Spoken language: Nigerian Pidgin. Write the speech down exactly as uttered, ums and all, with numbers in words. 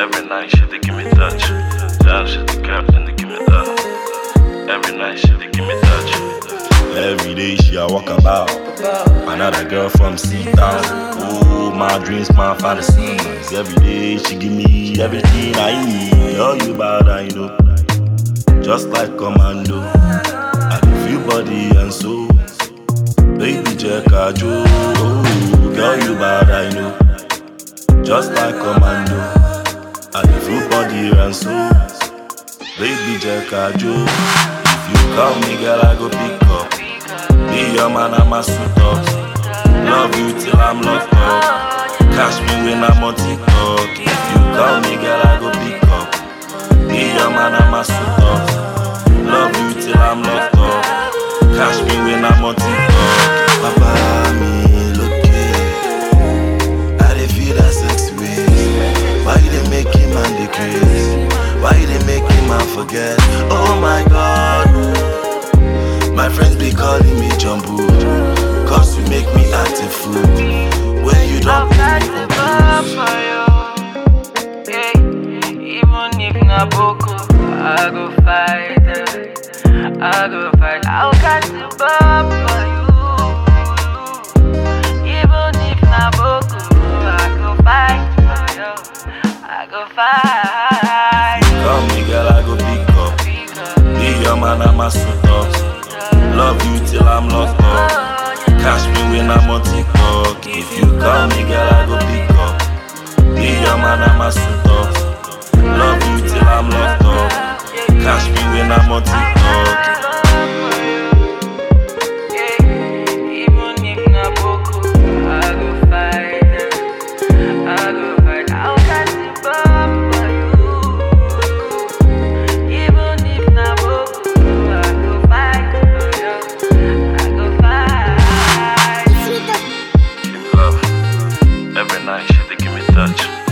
Every night she dey give me touch. Down she dey cap and they give me that. Every night she dey give me touch. Every day she a walk about. Another girl from C-Town. Oh, my dreams, my fantasies. Every day she give me everything I need. All you bad, I know. Just like commando. I can feel body and soul. Baby Jekajo. Oh, girl you bad, I know. Just like commando. I can feel body and soul. Baby Jekajo. If you call me, girl, I go pick up. Be your man, I'm a suit up. Love you till I'm locked up. Cash me when I'm on TikTok. If you call me, girl, I go pick up. Be your man, I'm a suit up. Love you till I'm locked up. Cash me when I'm on TikTok. Papa, me look it. I dey feel that sex way. Why you dey make him man dey crazy? Why you dey make him man forget? Oh my God. My friends be calling me Jumbo, cause you make me act a fool. When you don't got the bar for you. Yeah. Even if not Boko, I go fight it. I go fight. I'll got the bar for you. Even if not Boko, I go fight for you. I go fight. Call me, girl, I go pick up. Be your man, I'm a suit up. Love you till I'm locked up. Cash me when I'm on TikTok. If you call me, girl, I go pick up. Be your man, I'm a suit up. Love you till I'm locked up. Cash me when I'm on TikTok. Even if not Boko, I go fight it. I go fight. I'll catch the bomb for you. Even if not Boko, I go fight for you. I go fight. Give me love. Every night she dey give me touch.